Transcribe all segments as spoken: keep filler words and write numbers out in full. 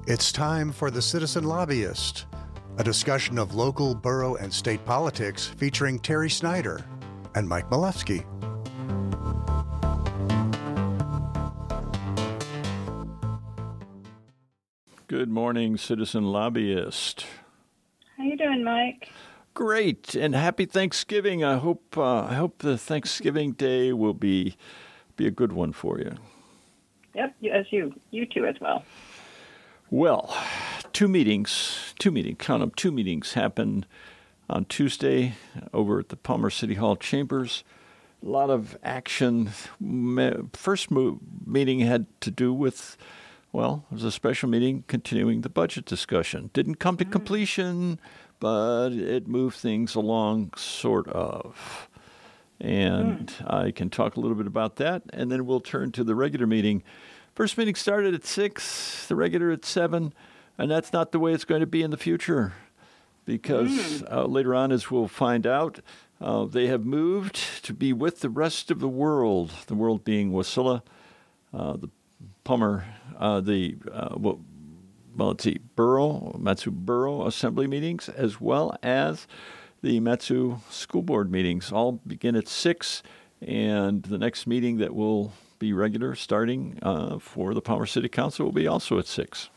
It's time for The Citizen Lobbyist, a discussion of local, borough, and state politics featuring Terry Snyder and Mike Milewski. Good morning, Citizen Lobbyist. How you doing, Mike? Great, and happy Thanksgiving. I hope uh, I hope the Thanksgiving Day will be be a good one for you. Yep, as you you too as well. Well, two meetings, two meetings, count them, two meetings happened on Tuesday over at the Palmer City Hall chambers. A lot of action. First meeting had to do with, well, it was a special meeting continuing the budget discussion. Didn't come to completion, but it moved things along, sort of. And mm. I can talk a little bit about that, and then we'll turn to the regular meeting. First meeting started at six, the regular at seven, and that's not the way it's going to be in the future because mm. uh, later on, as we'll find out, uh, they have moved to be with the rest of the world, the world being Wasilla, uh, the Palmer, uh, the, uh, well, well, let's see, Borough, Mat-Su Borough Assembly meetings, as well as the Mat-Su School Board meetings, all begin at six, and the next meeting that will be regular starting uh, for the Palmer City Council will be also at six.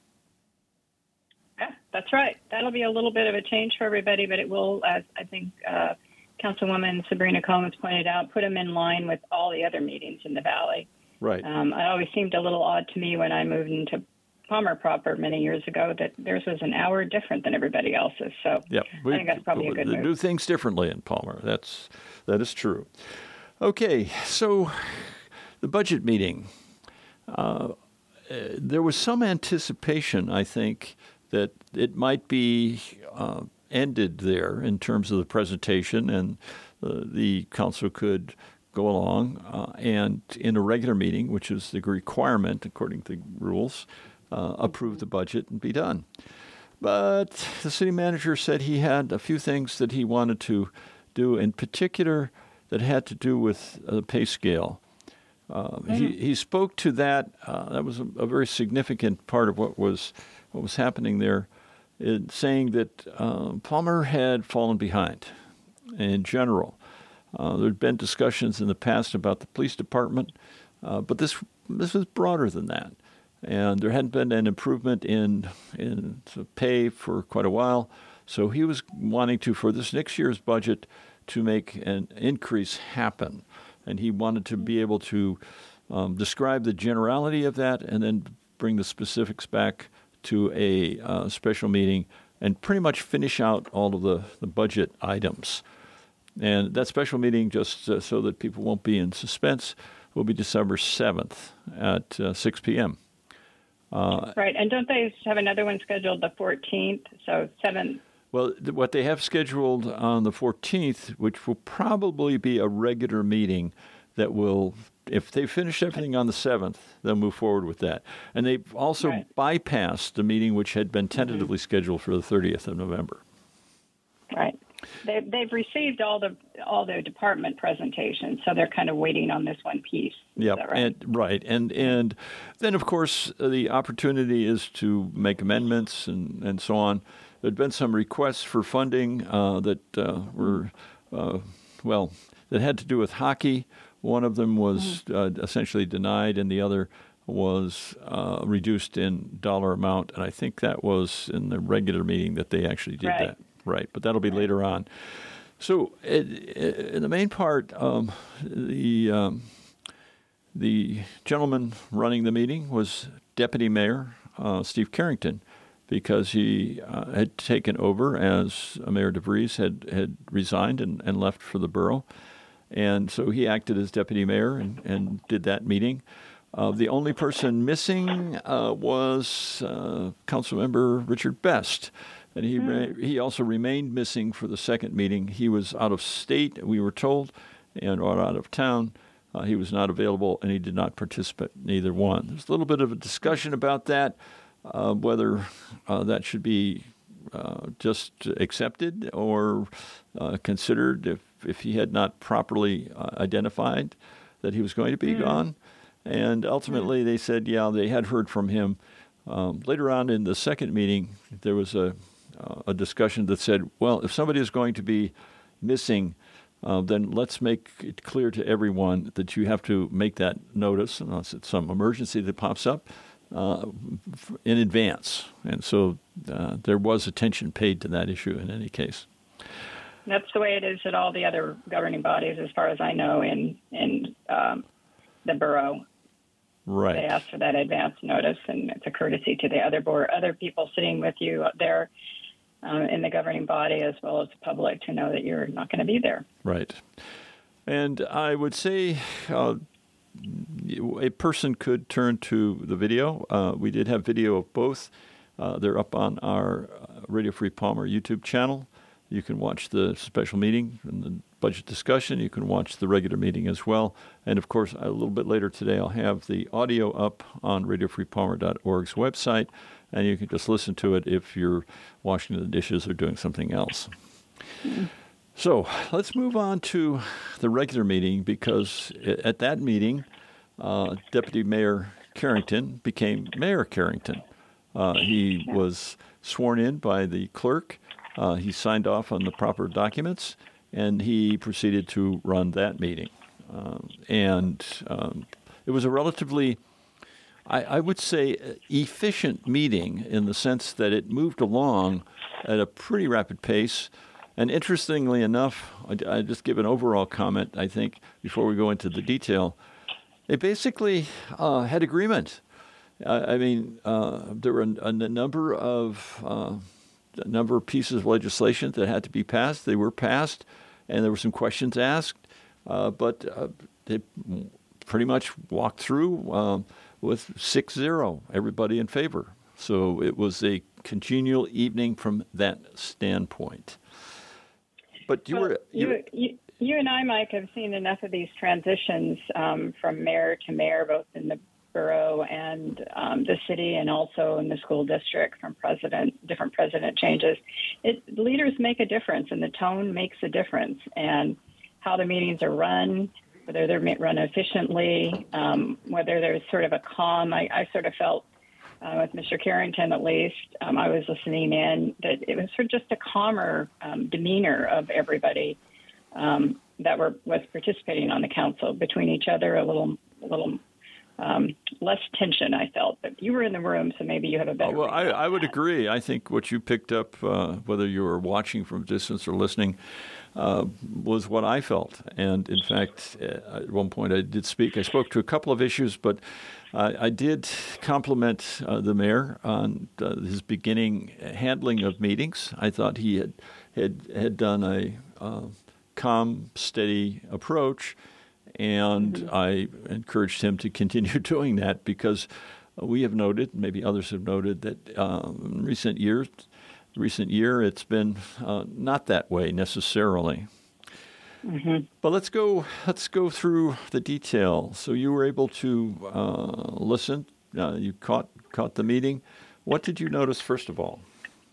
Yeah, that's right. That'll be a little bit of a change for everybody, but it will, as I think uh, Councilwoman Sabrina Combs pointed out, put them in line with all the other meetings in the Valley. Right. Um, it always seemed a little odd to me when I moved into Palmer proper many years ago that theirs was an hour different than everybody else's. So yep. we, I think that's probably a good move. Do things differently in Palmer. That's that is true. Okay, so the budget meeting. Uh, there was some anticipation, I think, that it might be uh, ended there in terms of the presentation, and uh, the council could go along uh, and in a regular meeting, which is the requirement according to the rules, uh, approve the budget and be done. But the city manager said he had a few things that he wanted to do, in particular that had to do with the pay scale. Uh, mm-hmm. he, he spoke to that. Uh, that was a, a very significant part of what was what was happening there, in saying that uh, Palmer had fallen behind in general. Uh, there had been discussions in the past about the police department, uh, but this this was broader than that. And there hadn't been an improvement in in pay for quite a while. So he was wanting to, for this next year's budget, to make an increase happen. And he wanted to be able to um, describe the generality of that and then bring the specifics back to a uh, special meeting and pretty much finish out all of the, the budget items. And that special meeting, just uh, so that people won't be in suspense, will be December seventh at uh, six p.m. Uh, right. And don't they have another one scheduled the fourteenth? So seventh. Well, th- what they have scheduled on the fourteenth, which will probably be a regular meeting that will, if they finish everything on the seventh, they'll move forward with that. And they've also right. bypassed the meeting which had been tentatively mm-hmm. scheduled for the thirtieth of November. Right. They, they've received all the all their department presentations, so they're kind of waiting on this one piece. Yeah, right? and right, and and then of course the opportunity is to make amendments and, and so on. There'd been some requests for funding uh, that uh, were uh, well that had to do with hockey. One of them was uh, essentially denied, and the other was uh, reduced in dollar amount. And I think that was in the regular meeting that they actually did right. that. Right, but that'll be right. later on. So, it, it, in the main part, um, the um, the gentleman running the meeting was Deputy Mayor uh, Steve Carrington, because he uh, had taken over as Mayor DeVries had, had resigned and, and left for the borough. And so he acted as deputy mayor and, and did that meeting. Uh, the only person missing uh, was uh, Councilmember Richard Best. And he mm. re- he also remained missing for the second meeting. He was out of state, we were told, and or out of town. Uh, he was not available, and he did not participate in either one. There's a little bit of a discussion about that, uh, whether uh, that should be uh, just accepted or uh, considered if, if he had not properly uh, identified that he was going to be mm. gone. And ultimately, mm. they said, yeah, they had heard from him Um, later on in the second meeting, there was a, uh, a discussion that said, well, if somebody is going to be missing, uh, then let's make it clear to everyone that you have to make that notice, unless it's some emergency that pops up, uh, in advance. And so uh, there was attention paid to that issue in any case. That's the way it is at all the other governing bodies, as far as I know, in in um, the borough. Right. They ask for that advance notice, and it's a courtesy to the other board, other people sitting with you there um, in the governing body, as well as the public, to know that you're not going to be there. Right. And I would say uh, a person could turn to the video. Uh, we did have video of both. Uh, they're up on our Radio Free Palmer YouTube channel. You can watch the special meeting and the budget discussion. You can watch the regular meeting as well. And, of course, a little bit later today, I'll have the audio up on radio free palmer dot org's website, and you can just listen to it if you're washing the dishes or doing something else. Mm-hmm. So let's move on to the regular meeting, because at that meeting, uh, Deputy Mayor Carrington became Mayor Carrington. Uh, he yeah. was sworn in by the clerk. Uh, he signed off on the proper documents, and he proceeded to run that meeting. Um, and um, it was a relatively, I, I would say, efficient meeting in the sense that it moved along at a pretty rapid pace. And interestingly enough, I, I just give an overall comment, I think, before we go into the detail. They basically uh, had agreement. Uh, I mean, uh, there were a, a number of... Uh, a number of pieces of legislation that had to be passed. They were passed, and there were some questions asked, uh, but uh, they pretty much walked through uh, with six zero, everybody in favor. So it was a congenial evening from that standpoint. But you well, were... You, you, you, you and I, Mike, have seen enough of these transitions um, from mayor to mayor, both in the borough and um, the city, and also in the school district, from president, different president changes. It, leaders make a difference, and the tone makes a difference, and how the meetings are run, whether they're run efficiently, um, whether there's sort of a calm. I, I sort of felt uh, with Mister Carrington, at least, um, I was listening in, that it was sort of just a calmer um, demeanor of everybody um, that were was participating on the council, between each other, a little, a little. Um, less tension, I felt. But you were in the room, so maybe you have a better... Oh, well, I, I would agree. I think what you picked up, uh, whether you were watching from a distance or listening, uh, was what I felt. And, in fact, at one point I did speak. I spoke to a couple of issues, but I, I did compliment uh, the mayor on uh, his beginning handling of meetings. I thought he had, had, had done a uh, calm, steady approach. And mm-hmm. I encouraged him to continue doing that, because we have noted, maybe others have noted, that uh, in recent years, recent year, it's been uh, not that way necessarily. Mm-hmm. But let's go. Let's go through the detail. So you were able to uh, listen. Uh, you caught caught the meeting. What did you notice first of all?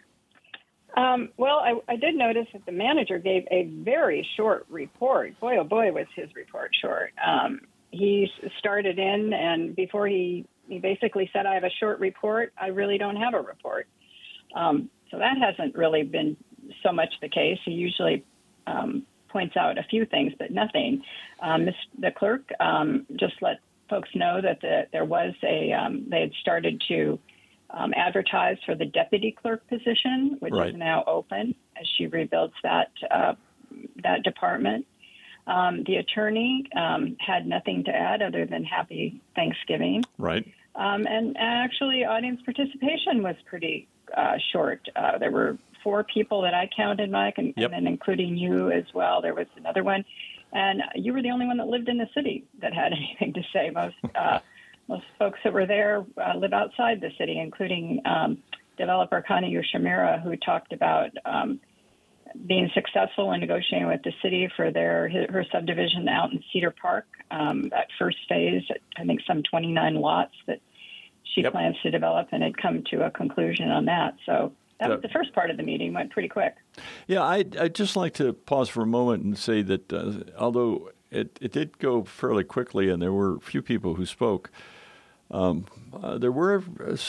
Um, well, I, I did notice that the manager gave a very short report. Boy, oh boy, was his report short. Um, he started in, and before he, he basically said, I have a short report. I really don't have a report. Um, so that hasn't really been so much the case. He usually um, points out a few things, but nothing. Um, this, the clerk um, just let folks know that the, there was a, um, they had started to Um, advertised for the deputy clerk position, which right. is now open as she rebuilds that uh, that department. Um, the attorney um, had nothing to add other than happy Thanksgiving. Right. Um, and actually, audience participation was pretty uh, short. Uh, there were four people that I counted, Mike, and, yep. and then including you as well. There was another one. And you were the only one that lived in the city that had anything to say. Most uh, Most folks that were there uh, live outside the city, including um, developer Connie Ushimura, who talked about um, being successful in negotiating with the city for their her subdivision out in Cedar Park. Um, that first phase, I think some twenty-nine lots that she yep. plans to develop, and had come to a conclusion on that. So that was the first part of the meeting, went pretty quick. Yeah, I'd, I'd just like to pause for a moment and say that uh, although it, it did go fairly quickly and there were a few people who spoke, Um, uh, there were some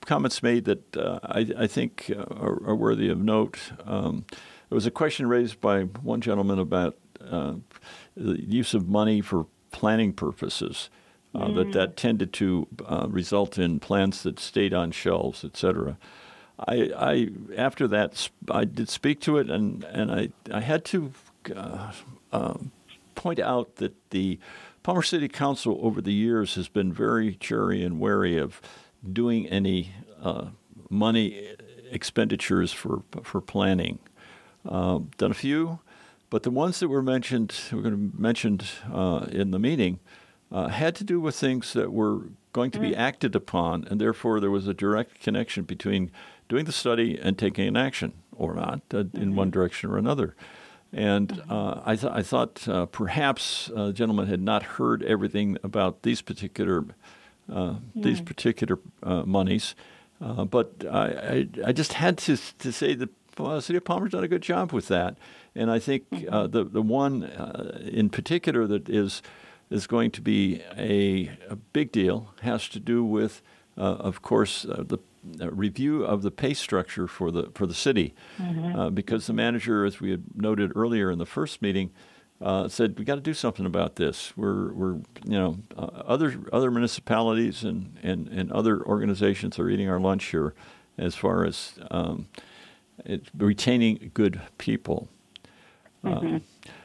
comments made that uh, I, I think uh, are, are worthy of note. Um, there was a question raised by one gentleman about uh, the use of money for planning purposes, uh, mm. that that tended to uh, result in plans that stayed on shelves, et cetera. I, I after that I did speak to it, and, and I I had to uh, uh, point out that the Palmer City Council over the years has been very chary and wary of doing any uh, money expenditures for for planning. Uh, done a few, but the ones that were mentioned, we're going to mentioned uh, in the meeting, uh, had to do with things that were going to be mm. acted upon, and therefore there was a direct connection between doing the study and taking an action, or not, uh, mm-hmm. in one direction or another. And uh, I, th- I thought uh, perhaps uh, the gentleman had not heard everything about these particular uh, mm. these particular uh, monies, uh, but I, I, I just had to to say that well, the City of Palmer's done a good job with that. And I think uh, the the one uh, in particular that is is going to be a, a big deal has to do with, uh, of course, uh, the uh, review of the pay structure for the for the city, mm-hmm. uh, because the manager, as we had noted earlier in the first meeting, uh, said we got to do something about this. We're we're you know uh, other other municipalities and, and, and other organizations are eating our lunch here, as far as um, it, retaining good people. Mm-hmm. Uh,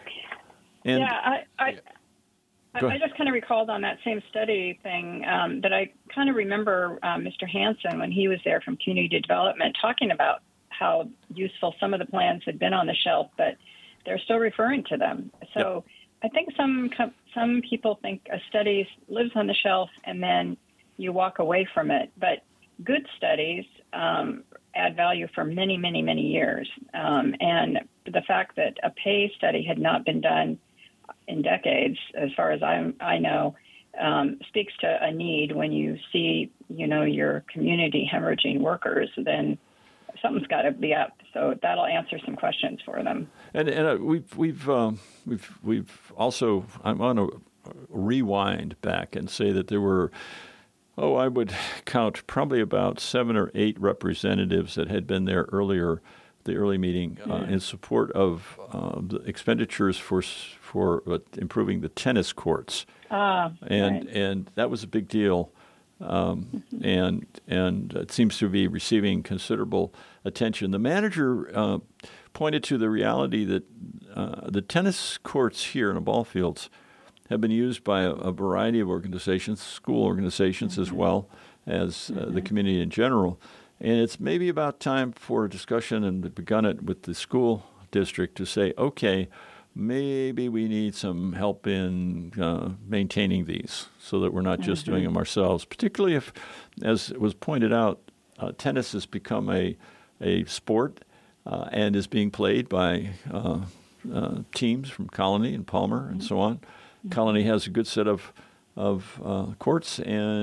and yeah, I. I I, I just kind of recalled on that same study thing um, that I kind of remember uh, Mister Hansen, when he was there from Community Development, talking about how useful some of the plans had been on the shelf, but they're still referring to them. So yep. I think some some people think a study lives on the shelf and then you walk away from it. But good studies um, add value for many, many, many years. Um, and the fact that a pay study had not been done in decades, as far as I, I know, um, speaks to a need. When you see, you know, your community hemorrhaging workers, then something's got to be up. So that'll answer some questions for them. And and uh, we've we've um, we've we've also, I want to rewind back and say that there were, oh, I would count probably about seven or eight representatives that had been there earlier, the early meeting, uh, mm. in support of uh, the expenditures for for uh, improving the tennis courts, ah, and right. and that was a big deal, um, mm-hmm. and and it seems to be receiving considerable attention. The manager uh, pointed to the reality that uh, the tennis courts here in the ball fields have been used by a, a variety of organizations, school organizations mm-hmm. as well as uh, mm-hmm. the community in general. And it's maybe about time for a discussion, and we've begun it with the school district, to say, okay, maybe we need some help in uh, maintaining these so that we're not just mm-hmm. doing them ourselves, particularly if, as it was pointed out, uh, tennis has become a, a sport uh, and is being played by uh, uh, teams from Colony and Palmer and so on. Mm-hmm. Colony has a good set of, of uh, courts,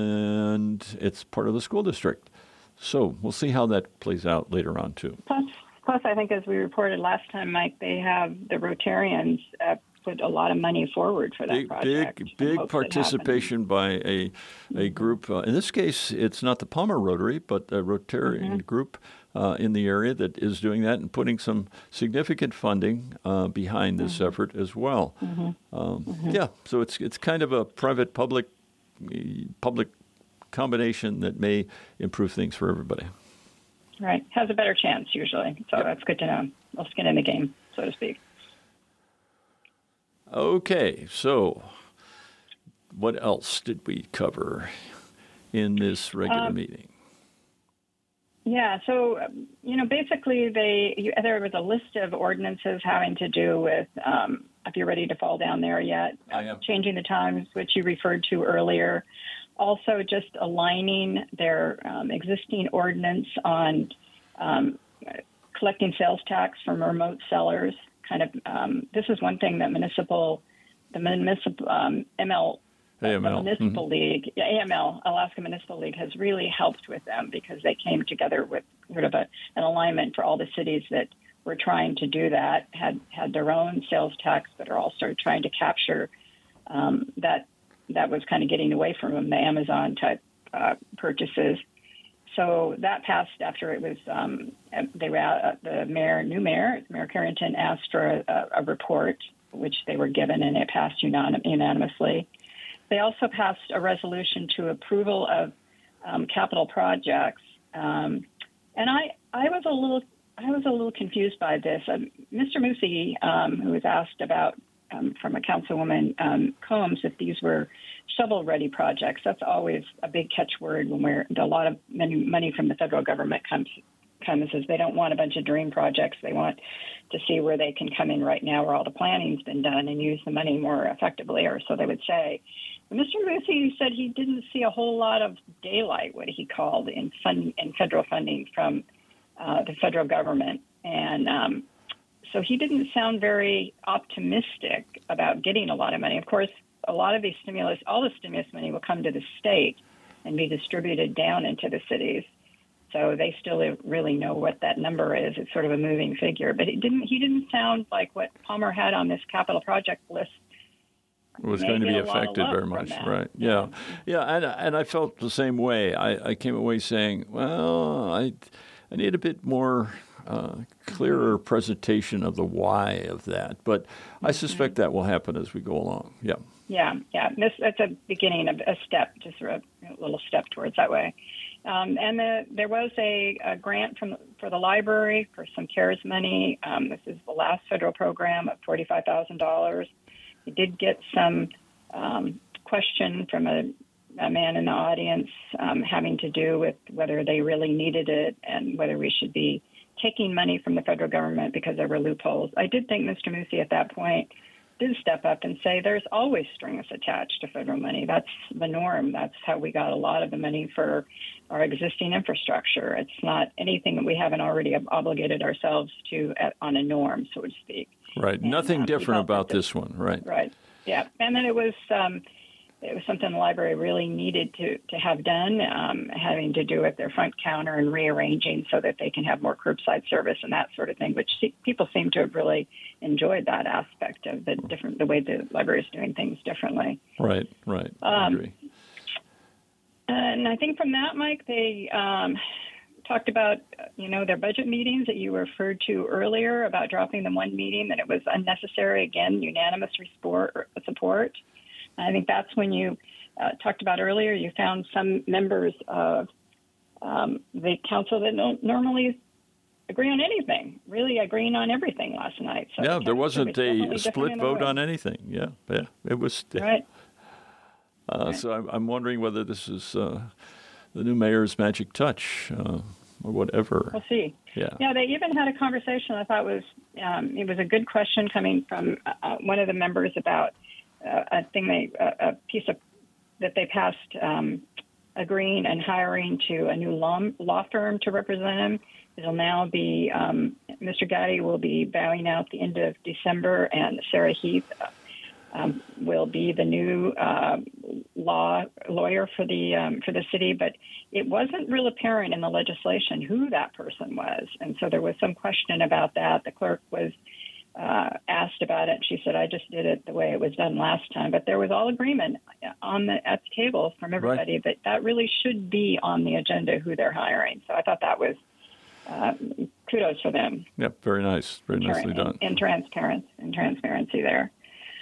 and it's part of the school district. So we'll see how that plays out later on, too. Plus, plus, I think as we reported last time, Mike, they have the Rotarians uh, put a lot of money forward for that big, project. Big, big participation by a a mm-hmm. group. Uh, in this case, it's not the Palmer Rotary, but a Rotarian mm-hmm. group uh, in the area that is doing that and putting some significant funding uh, behind this mm-hmm. effort as well. Mm-hmm. Um, mm-hmm. Yeah, so it's it's kind of a private-public public combination that may improve things for everybody. Right. Has a better chance usually. So yep. That's good to know. We'll skin in the game, so to speak. Okay. So what else did we cover in this regular um, meeting? Yeah. So, you know, basically they, you, there was a list of ordinances having to do with, um, if you're ready to fall down there yet, I am. Changing the times, which you referred to earlier. Also, just aligning their um, existing ordinance on um, collecting sales tax from remote sellers. Kind of, um, this is one thing that municipal, the municipal um, M L, A M L. The municipal mm-hmm. league, yeah, A M L, Alaska Municipal League, has really helped with them because they came together with sort of a, an alignment for all the cities that were trying to do that, had had their own sales tax, but are also trying to capture um, that. That was kind of getting away from them, the Amazon type uh, purchases. so that passed after it was, um, they were out, the mayor, new mayor, Mayor Carrington asked for a, a report, which they were given, and it passed unanim- unanimously. They also passed a resolution to approval of um, capital projects. Um, and I, I was a little, I was a little confused by this. Um, Mister Mussi, um, who was asked about um, from a councilwoman um, Combs if these were shovel-ready projects. That's always a big catchword when we're a lot of money, money from the federal government comes comes as they don't want a bunch of dream projects. They want to see where they can come in right now, where all the planning's been done, and use the money more effectively, or so they would say. Mister Mussi said he didn't see a whole lot of daylight, what he called, in fund in federal funding from uh, the federal government, and um, so he didn't sound very optimistic about getting a lot of money. Of course, a lot of these stimulus, all the stimulus money will come to the state and be distributed down into the cities. So they still really know what that number is. It's sort of a moving figure, but it didn't. He didn't sound like what Palmer had on this capital project list was going to be affected very much, right? Yeah, yeah, and and I felt the same way. I, I came away saying, well, I I need a bit more uh, clearer presentation of the why of that, but I suspect that will happen as we go along. Yeah. Yeah, yeah. This that's a beginning of a step, just a little step towards that way. Um, and the, there was a, a grant from for the library for some CARES money. Um, this is the last federal program of forty-five thousand dollars. We did get some um, question from a, a man in the audience um, having to do with whether they really needed it and whether we should be taking money from the federal government because there were loopholes. I did think Mister Mussi at that point did step up and say there's always strings attached to federal money. That's the norm. That's how we got a lot of the money for our existing infrastructure. It's not anything that we haven't already obligated ourselves to at, on a norm, so to speak. Right. And, Nothing um, different about this one. Right. Right. Yeah. And then it was um, it was something the library really needed to, to have done, um, having to do with their front counter and rearranging so that they can have more curbside service and that sort of thing, which people seem to have really enjoyed that aspect of the different the way the library is doing things differently. Right. Right. I um, agree. And I think from that, Mike, they um, talked about, you know, their budget meetings that you referred to earlier about dropping them one meeting, that it was unnecessary, again, unanimous support. support. I think that's when you uh, talked about earlier, you found some members of um, the council that don't normally agree on anything, really agreeing on everything last night. So yeah, there wasn't a split vote way. on anything. Yeah, yeah, it was. Right. Uh, right. So I'm, I'm wondering whether this is uh, the new mayor's magic touch uh, or whatever. We'll see. Yeah. Yeah, they even had a conversation I thought was, um, it was a good question coming from uh, one of the members about uh, a thing they, uh, a piece of, that they passed um, agreeing and hiring to a new law, law firm to represent him. It'll now be, um, Mister Gaddy will be bowing out at the end of December, and Sarah Heath um, will be the new uh, law lawyer for the um, for the city. But it wasn't real apparent in the legislation who that person was, and so there was some question about that. The clerk was uh, asked about it. She said, "I just did it the way it was done last time." But there was all agreement on the at the table from everybody right. that that really should be on the agenda who they're hiring. So I thought that was. Uh, kudos for them. Yep, very nice, very nicely done. And transparent, and transparency there.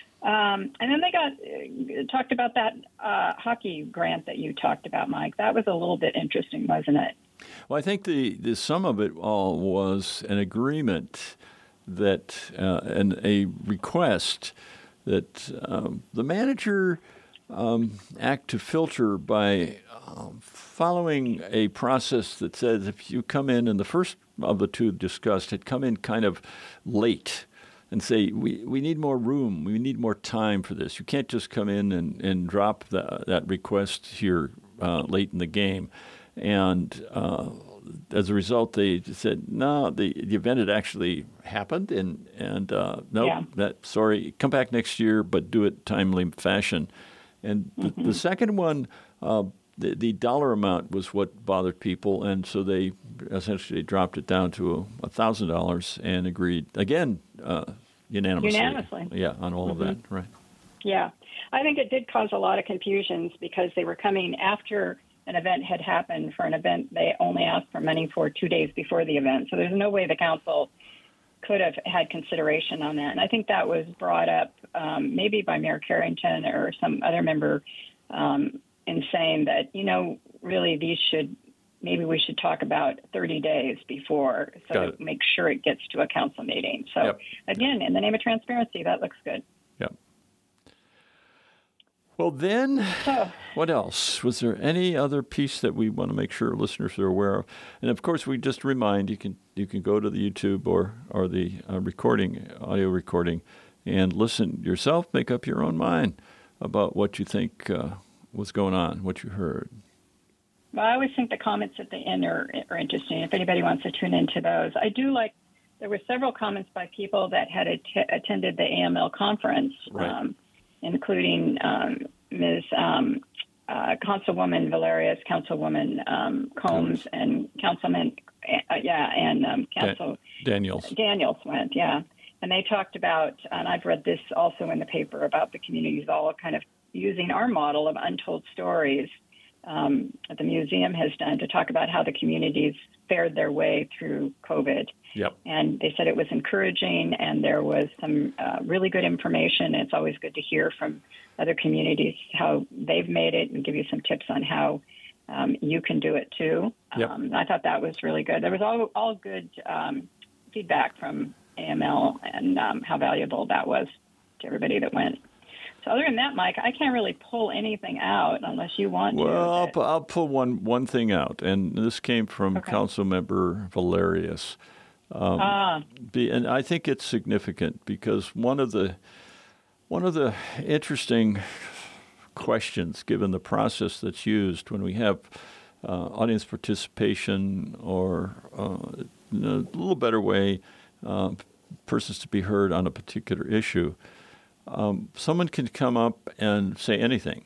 Um, and then they got uh, talked about that uh, hockey grant that you talked about, Mike. That was a little bit interesting, wasn't it? Well, I think the, the sum of it all was an agreement that uh, and a request that um, the manager um, act to filter by um, following a process that says if you come in, and the first of the two discussed had come in kind of late and say, we, we need more room, we need more time for this. You can't just come in and, and drop the, that request here uh, late in the game. And uh, as a result, they said, no, the, the event had actually happened, and, and uh, no, yeah. that sorry, come back next year, but do it timely fashion. And the, mm-hmm. the second one, uh, The, the dollar amount was what bothered people, and so they essentially dropped it down to one thousand dollars and agreed, again, uh, unanimously. Unanimously. Yeah, on all mm-hmm. of that, right. Yeah. I think it did cause a lot of confusions because they were coming after an event had happened. For an event, they only asked for money for two days before the event. So there's no way the council could have had consideration on that. And I think that was brought up um, maybe by Mayor Carrington or some other member um, in saying that, you know, really these should, maybe we should talk about thirty days before so Got that it. make sure it gets to a council meeting. So Yep. again, in the name of transparency, that looks good. Yeah. Well, then, So, what else? Was there any other piece that we want to make sure listeners are aware of? And of course, we just remind you can you can go to the YouTube or or the uh, recording, audio recording, and listen yourself. Make up your own mind about what you think uh, was going on, what you heard. well, I always think the comments at the end are, are interesting. If anybody wants to tune into those, I do like. There were several comments by people that had att- attended the A M L conference, Right. um, including um, Miz Um, uh, Councilwoman Valerius, Councilwoman um, Combs, and Councilman, uh, yeah, and um, Council Daniels. Daniels went, yeah. And they talked about, and I've read this also in the paper, about the communities all kind of using our model of untold stories um, that the museum has done to talk about how the communities fared their way through COVID. Yep. And they said it was encouraging, and there was some uh, really good information. It's always good to hear from other communities how they've made it and give you some tips on how um, you can do it too. Yep. Um, I thought that was really good. There was all, all good um, feedback from A M L and um, how valuable that was to everybody that went. So other than that, Mike, I can't really pull anything out unless you want Well, to. I'll, but- pu- I'll pull one, one thing out, and this came from Okay. Councilmember Valerius. Um, Ah, be, and I think it's significant because one of the one of the interesting questions, given the process that's used when we have uh, audience participation, or uh, in a little better way, uh, persons to be heard on a particular issue, um, someone can come up and say anything.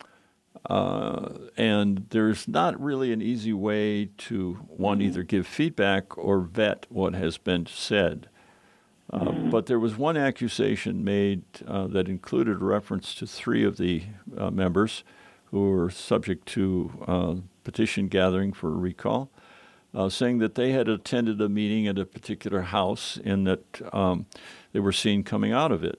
Uh, and there's not really an easy way to, one, either give feedback or vet what has been said. Uh, but there was one accusation made uh, that included reference to three of the uh, members who were subject to uh, petition gathering for a recall, uh, saying that they had attended a meeting at a particular house and that um, they were seen coming out of it.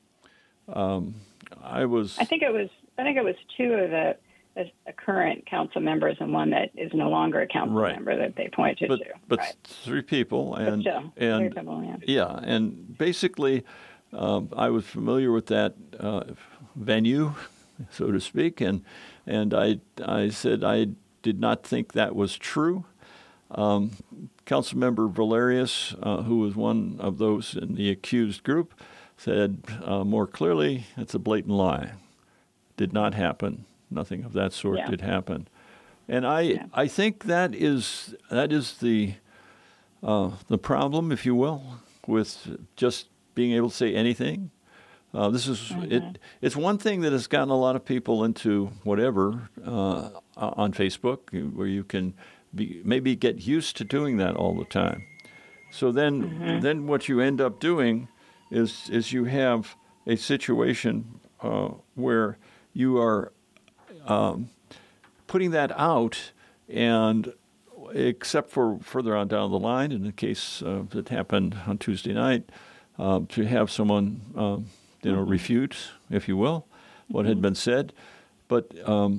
Um, I was... I think it was. I think it was two of the, the current council members and one that is no longer a council Right. member that they pointed but, to. but right. three people, and still, and three people, yeah. yeah, and basically, um, I was familiar with that uh, venue, so to speak, and and I I said I did not think that was true. Um, Councilmember Valerius, uh, who was one of those in the accused group, said uh, more clearly, it's a blatant lie. Did not happen. Nothing of that sort Yeah. did happen. And I, Yeah. I think that is that is the uh, the problem, if you will, with just being able to say anything. Uh, this is it. It's one thing that has gotten a lot of people into whatever uh, on Facebook, where you can be, maybe get used to doing that all the time. So then, then what you end up doing is is you have a situation uh, where you are um, putting that out, and except for further on down the line, in the case uh, that happened on Tuesday night, uh, to have someone um, you know refute, if you will, what had been said. But um,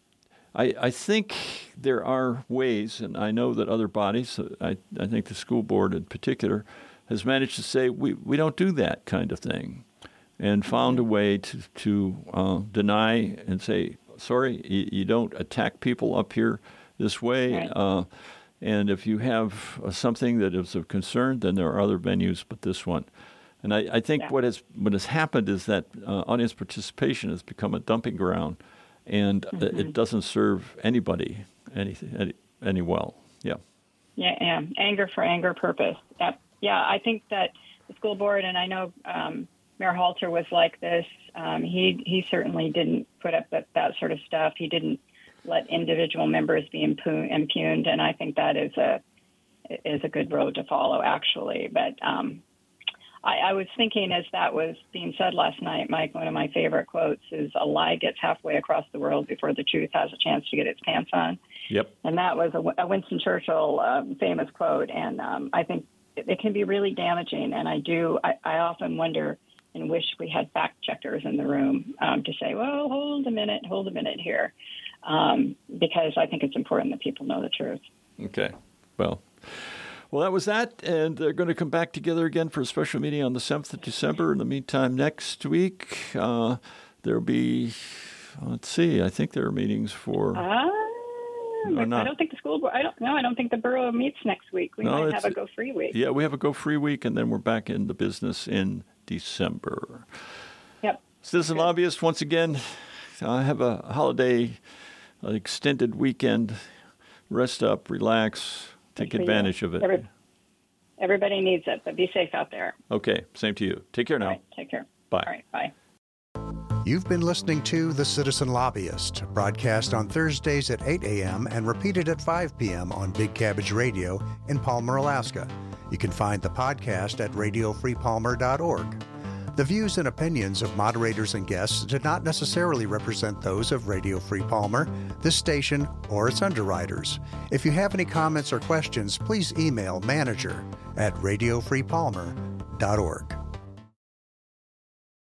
I, I think there are ways, and I know that other bodies, I, I think the school board in particular, has managed to say we, we don't do that kind of thing, and found a way to, to uh, deny and say, sorry, you, you don't attack people up here this way. Right. Uh, and if you have uh, something that is of concern, then there are other venues but this one. And I, I think Yeah. what has what has happened is that uh, audience participation has become a dumping ground, and Mm-hmm. it doesn't serve anybody any, any, any well. Yeah. Yeah, yeah. Anger for anger purpose. Yep. Yeah, I think that the school board, and I know um, Mayor Halter was like this. Um, he he certainly didn't put up that, that sort of stuff. He didn't let individual members be impu- impugned, and I think that is a is a good road to follow, actually. But um, I, I was thinking as that was being said last night, Mike, one of my favorite quotes is, a lie gets halfway across the world before the truth has a chance to get its pants on. Yep. And that was a, a Winston Churchill um, famous quote. And um, I think it, it can be really damaging. And I do, I, I often wonder and wish we had fact checkers in the room um, to say, well, hold a minute, hold a minute here. Um, because I think it's important that people know the truth. Okay. Well, Well, that was that, and they're going to come back together again for a special meeting on the seventh of December. In the meantime, next week, uh, there'll be, let's see, I think there are meetings for... Uh, no, I not, don't think the school board, I don't know, I don't think the borough meets next week. We no, might have a Go Free week. Yeah, we have a Go Free week, and then we're back in the business in December. Yep. Citizen Good. Lobbyist, once again, I have a holiday, an extended weekend. Rest up, relax. Take advantage of it. Every, everybody needs it, but be safe out there. Okay, same to you. Take care now. All right, take care. Bye. All right, bye. You've been listening to The Citizen Lobbyist, broadcast on Thursdays at eight a.m. and repeated at five p.m. on Big Cabbage Radio in Palmer, Alaska. You can find the podcast at radio free palmer dot org. The views and opinions of moderators and guests do not necessarily represent those of Radio Free Palmer, this station, or its underwriters. If you have any comments or questions, please email manager at radio free palmer dot org.